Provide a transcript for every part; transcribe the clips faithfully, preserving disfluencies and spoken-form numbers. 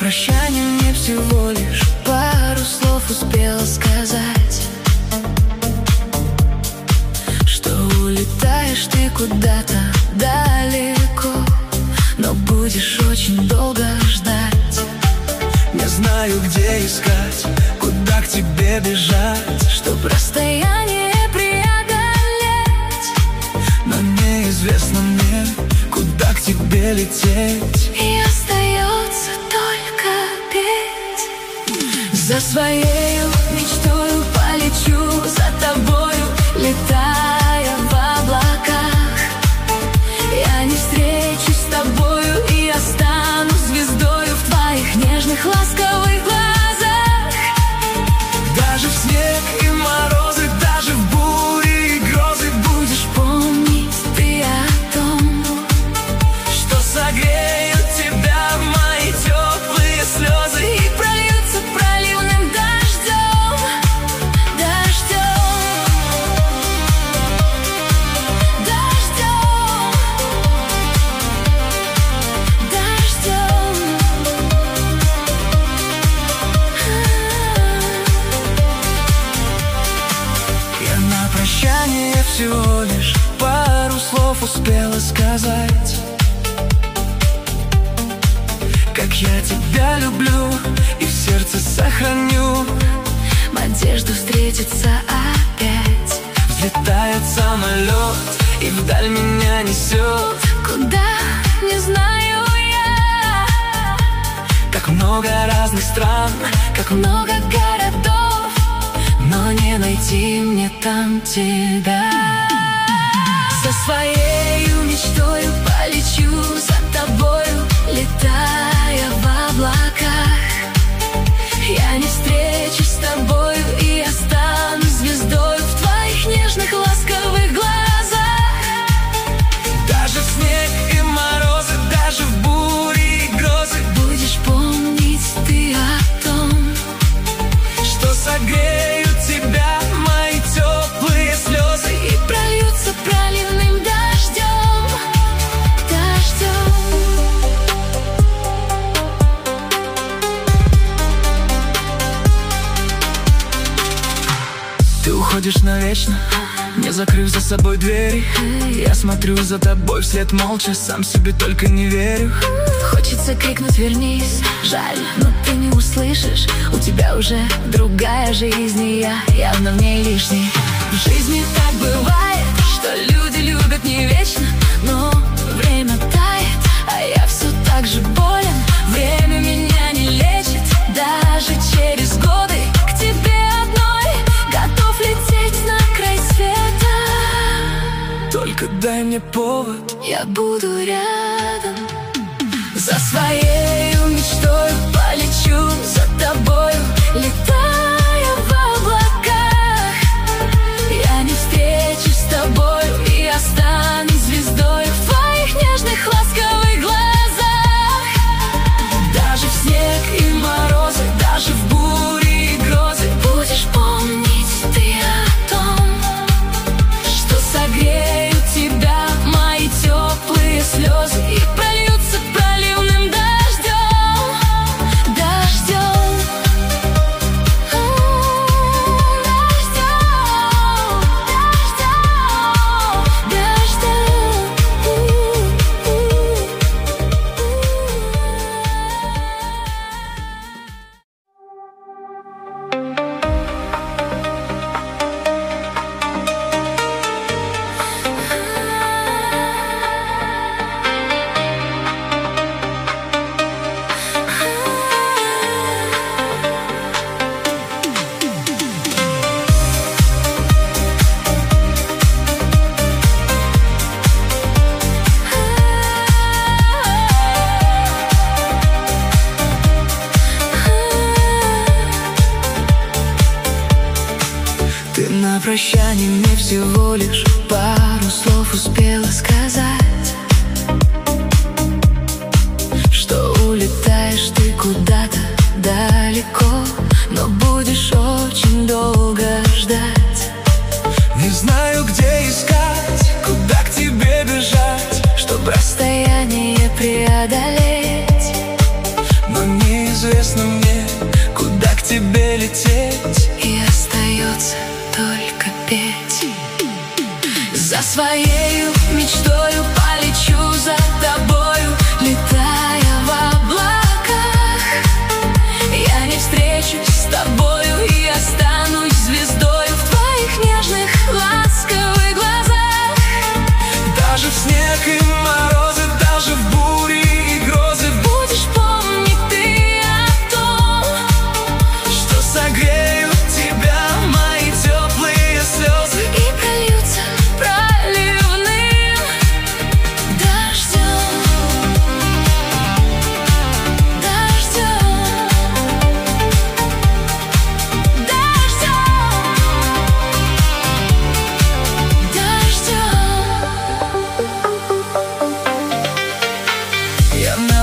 прощание мне всего лишь пару слов успела сказать, что улетаешь ты куда-то далеко, но будешь очень долго ждать. Не знаю, где искать, куда к тебе бежать, чтоб расстояние преодолеть, но неизвестно мне, куда к тебе лететь. И остается только петь. За своею мечтою полечу, за тобою летая в облаках. Я не встречусь с тобою и останусь звездою в твоих нежных ласковых глазах. Даже в снег и морозы, даже в бури и грозы будешь помнить ты о том, что согреют тебя мои теплые слезы и прольются проливным дождем, дождем, дождем, дождем. Я на прощание всего лишь пару слов успела сказать, как я тебя люблю и в сердце сохраню. Надежду встретиться опять. Взлетает самолет и вдаль меня несет. Куда, не знаю я. Так много разных стран, как много городов, но не найти мне там тебя. За своею мечтою полечу, за тобою летая в облаках. Я не встречусь с тобою и останусь звездой в твоих нежных ласковых глазах. Даже в снег и морозы, даже в бури и грозы будешь помнить ты о том, что согреют тебя мои теплые слезы и прольются проливным дождем, дождем. Ты уходишь навечно, не закрыв за собой двери. Я смотрю за тобой вслед молча, сам себе только не верю. Хочется крикнуть «вернись», жаль, но ты не услышишь. У тебя уже другая жизнь, и я явно в ней лишний. В жизни так бывает, что люди любят не вечно, но время тает, а я все так же болен. Время меня не лечит, даже через годы к тебе одной готов лететь на край света. Только дай мне повод, я буду рядом. За своею мечтою полечу, за тобою летая в облаках. Я не встречусь с тобою и останусь звездой в твоих нежных ласковых глазах. даже в снег и морозы, даже в бури и грозы будешь помнить ты о том, что согреют тебя мои теплые слезы и прольются проливным дождем, дождем, дождем, дождем, Ты на прощание мне всего лишь пару слов успела сказать, что улетаешь ты куда-то далеко, но будешь очень долго ждать. Не знаю, где искать, куда к тебе бежать, чтобы расстояние преодолеть, но неизвестно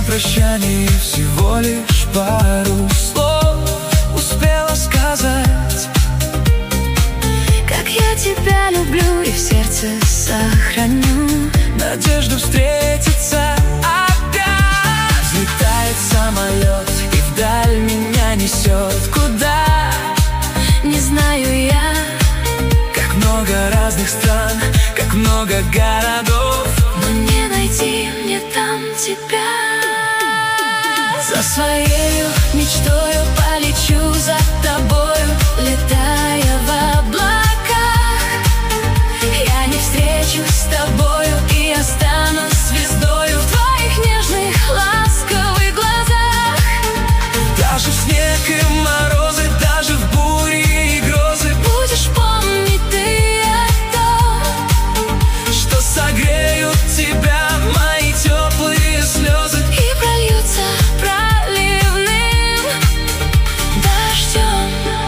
на прощание всего лишь пару слов успела сказать. Как я тебя люблю и в сердце сохраню надежду встретиться опять. Взлетает самолет и вдаль меня несет. Куда? Не знаю я. Как много разных стран, как много городов, но не найти мне там тебя. За своею мечтою полечу за тобою, летая в облаках. Я не встречусь с тобою и останусь звездою в твоих нежных, ласковых глазах. Даже в снег и морозы, даже в бури и грозы будешь помнить ты о том, что согреют тебя мои теплые слезы и прольются проливным дождем.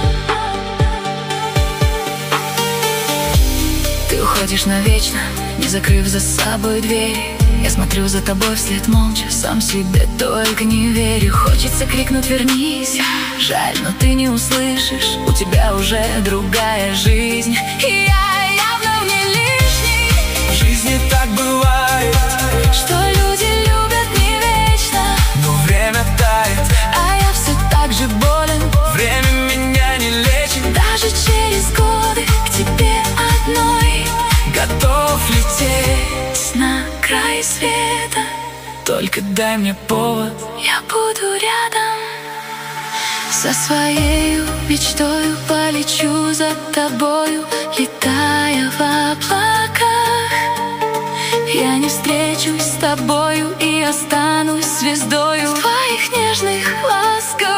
Ты уходишь навечно, не закрыв за собой дверь. Я смотрю за тобой вслед молча, сам себе только не верю. Хочется крикнуть «вернись», жаль, но ты не услышишь. У тебя уже другая жизнь, и я явно в ней лишний. В жизни так бывает, что люди любят не вечно, но время тает, а я все так же болен. время меня не лечит. Даже через годы к тебе одной готов лететь на край света. Только дай мне повод, я буду рядом. Со своей мечтою полечу за тобою, летая в облаках. Я не встречусь с тобою и останусь звездою в твоих нежных, ласковых